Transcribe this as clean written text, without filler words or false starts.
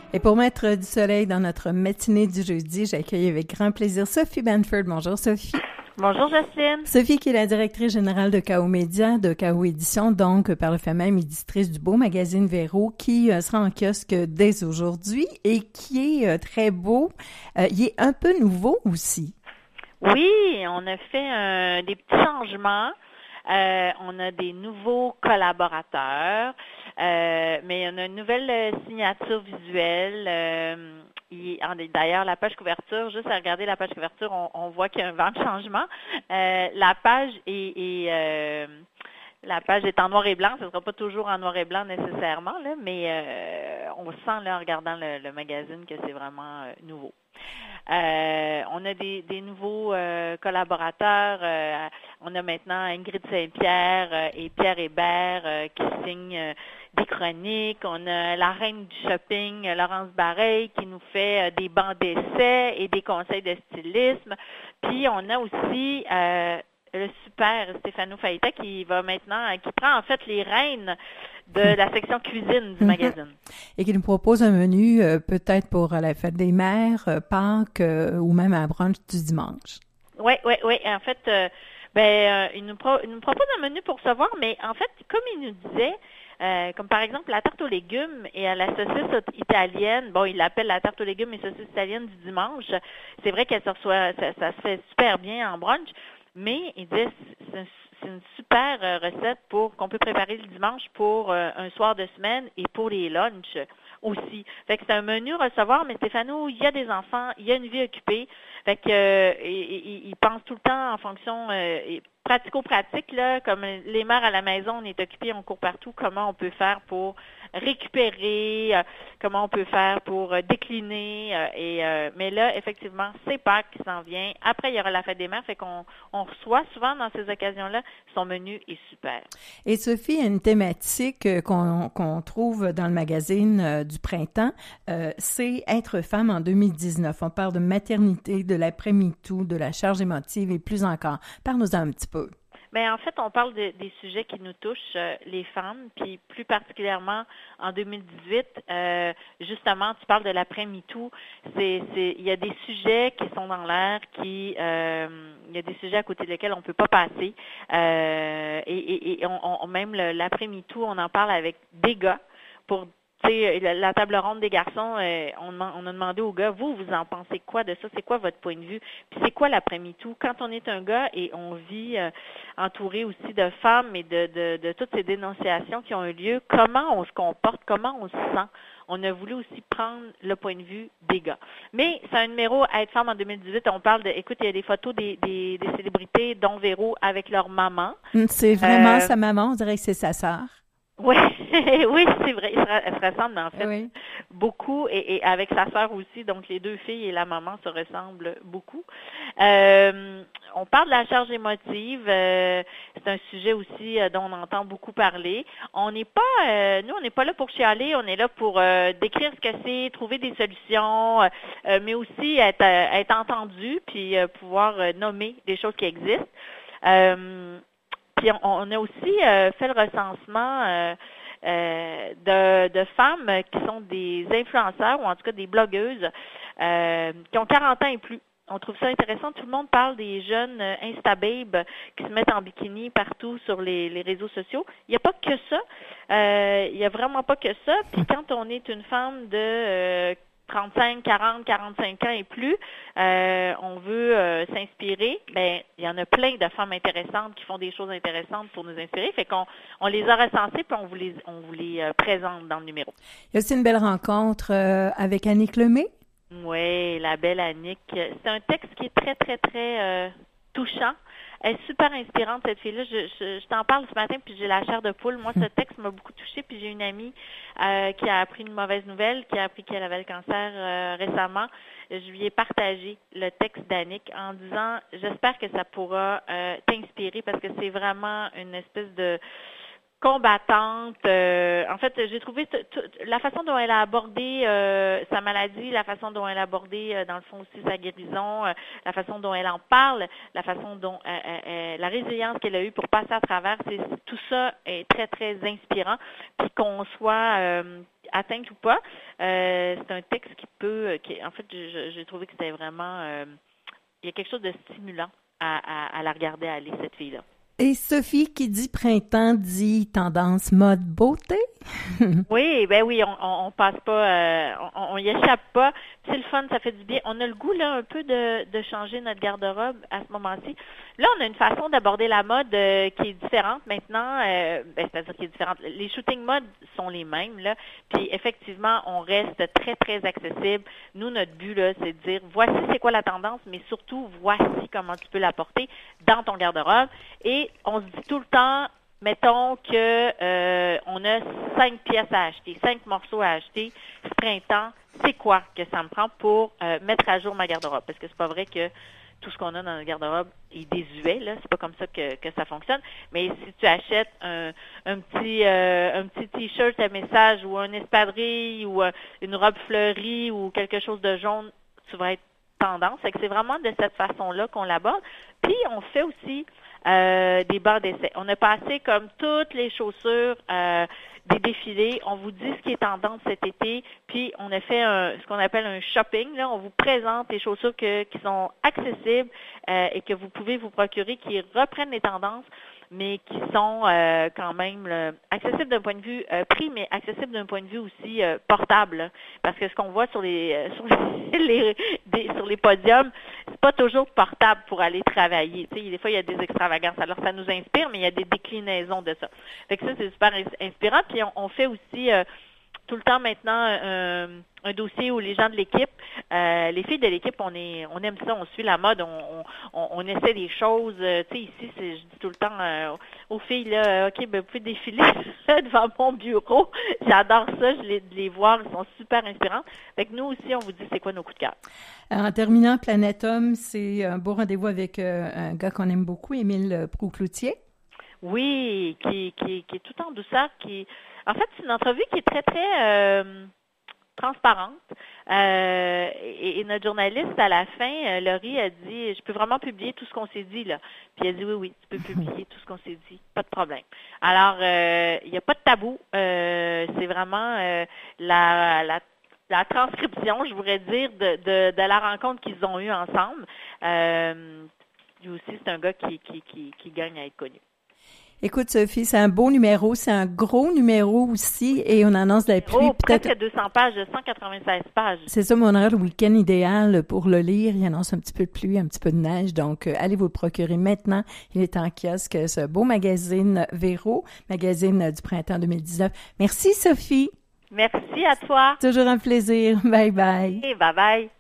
Et pour mettre du soleil dans notre matinée du jeudi, j'accueille avec grand plaisir Sophie Banford. Bonjour Sophie. Bonjour Jocelyne. Sophie qui est la directrice générale de KO Média, de KO Édition, donc par le fait même éditrice du beau magazine Véro qui sera en kiosque dès aujourd'hui et qui est très beau. Il est un peu nouveau aussi. Oui, on a fait des petits changements. On a des nouveaux collaborateurs, mais on a une nouvelle signature visuelle. D'ailleurs, la page couverture, juste à regarder la page couverture, on voit qu'il y a un vent de changement. La page est en noir et blanc. Ce ne sera pas toujours en noir et blanc nécessairement, là, mais on sent là, en regardant le magazine que c'est vraiment nouveau. On a des nouveaux collaborateurs. On a maintenant Ingrid Saint-Pierre et Pierre Hébert qui signent des chroniques. On a la reine du shopping, Laurence Bareil, qui nous fait des bancs d'essai et des conseils de stylisme. Puis on a aussi le super Stéphano Faïta qui prend en fait les rênes de la section cuisine du magazine. Et qui nous propose un menu peut-être pour la fête des mères, Pâques ou même un brunch du dimanche. Oui. En fait, il nous propose un menu pour recevoir, mais en fait, comme il nous disait, comme par exemple la tarte aux légumes et à la saucisse italienne, il l'appelle la tarte aux légumes et saucisse italienne du dimanche. C'est vrai qu'elle ça se fait super bien en brunch, mais il disait c'est une super recette qu'on peut préparer le dimanche pour un soir de semaine et pour les lunchs aussi. Fait que c'est un menu recevoir, mais Stéphano, il y a des enfants, il y a une vie occupée. Fait que il pense tout le temps en fonction pratico-pratique, là, comme les mères à la maison, on est occupés, on court partout, comment on peut faire pour récupérer, comment on peut faire pour décliner. Mais là, effectivement, c'est Pâques qui s'en vient. Après, il y aura la fête des mères, fait qu'on reçoit souvent dans ces occasions-là, son menu est super. Et Sophie, il y a une thématique qu'on trouve dans le magazine du printemps, c'est être femme en 2019. On parle de maternité, de l'après-MeToo, de la charge émotive et plus encore. Parle-nous-en un petit peu. Bien, en fait, on parle des sujets qui nous touchent, les femmes, puis plus particulièrement en 2018, justement, tu parles de l'après-MeToo, il y a des sujets qui sont dans l'air, il y a des sujets à côté desquels on ne peut pas passer, même l'après-MeToo, on en parle avec des gars pour la table ronde des garçons, on a demandé aux gars, vous en pensez quoi de ça? C'est quoi votre point de vue? Puis c'est quoi l'après-MeToo? Quand on est un gars et on vit entouré aussi de femmes et de toutes ces dénonciations qui ont eu lieu, comment on se comporte? Comment on se sent? On a voulu aussi prendre le point de vue des gars. Mais c'est un numéro à être femme en 2018. On parle écoute, il y a des photos des célébrités, dont Véro, avec leur maman. C'est vraiment sa maman, on dirait que c'est sa sœur. Oui, oui, c'est vrai. Elle se ressemble en fait beaucoup et avec sa sœur aussi. Donc les deux filles et la maman se ressemblent beaucoup. On parle de la charge émotive. C'est un sujet aussi dont on entend beaucoup parler. On n'est pas, nous, on n'est pas là pour chialer. On est là pour décrire ce que c'est, trouver des solutions, mais aussi être entendu puis pouvoir nommer des choses qui existent. Puis on a aussi fait le recensement de femmes qui sont des influenceurs ou en tout cas des blogueuses qui ont 40 ans et plus. On trouve ça intéressant. Tout le monde parle des jeunes Instababes qui se mettent en bikini partout sur les réseaux sociaux. Il n'y a pas que ça. Il n'y a vraiment pas que ça. Puis quand on est une femme de 35, 40, 45 ans et plus, on veut s'inspirer, il y en a plein de femmes intéressantes qui font des choses intéressantes pour nous inspirer. Fait qu'on les a recensées puis on vous les présente dans le numéro. Il y a aussi une belle rencontre avec Annick Lemay. Oui, la belle Annick. C'est un texte qui est très, très, très touchant. Elle est super inspirante, cette fille-là. Je t'en parle ce matin, puis j'ai la chair de poule. Moi, ce texte m'a beaucoup touchée, puis j'ai une amie qui a appris une mauvaise nouvelle, qui a appris qu'elle avait le cancer récemment. Je lui ai partagé le texte d'Annick en disant « J'espère que ça pourra t'inspirer, parce que c'est vraiment une espèce de combattante. En fait, j'ai trouvé la façon dont elle a abordé sa maladie, la façon dont elle a abordé, dans le fond aussi, sa guérison, la façon dont elle en parle, la façon dont la résilience qu'elle a eue pour passer à travers, tout ça est très, très inspirant. Puis qu'on soit atteinte ou pas, c'est un texte en fait, j'ai trouvé que c'était vraiment, il y a quelque chose de stimulant à la regarder aller, cette fille-là. Et Sophie, qui dit printemps, dit tendance mode beauté. Oui, ben oui, on passe pas, on y échappe pas. C'est le fun, ça fait du bien. On a le goût là un peu de changer notre garde-robe à ce moment-ci. Là, on a une façon d'aborder la mode qui est différente maintenant. C'est-à-dire qui est différente. Les shooting modes sont les mêmes là. Puis effectivement, on reste très très accessible. Nous, notre but là, c'est de dire voici c'est quoi la tendance, mais surtout voici comment tu peux la porter dans ton garde-robe. Et on se dit tout le temps. Mettons que on a 5 pièces à acheter, 5 morceaux à acheter ce printemps. C'est quoi que ça me prend pour mettre à jour ma garde-robe? Parce que c'est pas vrai que tout ce qu'on a dans le garde-robe est désuet, là. C'est pas comme ça que ça fonctionne. Mais si tu achètes un petit t-shirt à message ou un espadrille ou une robe fleurie ou quelque chose de jaune, tu vas être tendance. C'est que c'est vraiment de cette façon-là qu'on l'aborde. Puis on fait aussi des bancs d'essai. On a passé comme toutes les chaussures des défilés. On vous dit ce qui est tendance cet été, puis on a fait ce qu'on appelle un shopping. Là, on vous présente les chaussures qui sont accessibles et que vous pouvez vous procurer, qui reprennent les tendances, mais qui sont quand même accessibles d'un point de vue prix, mais accessibles d'un point de vue aussi portable. Là. Parce que ce qu'on voit sur les podiums, c'est pas toujours portable pour aller travailler. Tu sais, des fois, il y a des extravagances. Alors, ça nous inspire, mais il y a des déclinaisons de ça. Fait que ça, c'est super inspirant. Puis, on fait aussi tout le temps maintenant un dossier où les gens de l'équipe, les filles de l'équipe, on aime ça, on suit la mode, on essaie des choses. Tu sais, ici, je dis tout le temps aux filles, là, OK, ben, vous pouvez défiler devant mon bureau. J'adore ça, de les voir, ils sont super inspirants. Fait que nous aussi, on vous dit c'est quoi nos coups de cœur. En terminant, Planète Homme, c'est un beau rendez-vous avec un gars qu'on aime beaucoup, Émile Proulx-Cloutier. Oui, qui est tout en douceur, en fait, c'est une entrevue qui est très, très transparente. Et notre journaliste, à la fin, Laurie, a dit, je peux vraiment publier tout ce qu'on s'est dit, là. Puis elle a dit, oui, tu peux publier tout ce qu'on s'est dit. Pas de problème. Alors, il n'y a pas de tabou. C'est vraiment la transcription, je voudrais dire, de la rencontre qu'ils ont eue ensemble. Lui aussi, c'est un gars qui gagne à être connu. Écoute, Sophie, c'est un beau numéro, c'est un gros numéro aussi, et on annonce la pluie. Oh, presque 200 pages, 196 pages. C'est ça, mon horaire, le week-end idéal pour le lire. Il annonce un petit peu de pluie, un petit peu de neige, donc allez vous le procurer maintenant. Il est en kiosque, ce beau magazine Véro, magazine du printemps 2019. Merci, Sophie. Merci à toi. Toujours un plaisir. Bye bye. Et bye bye.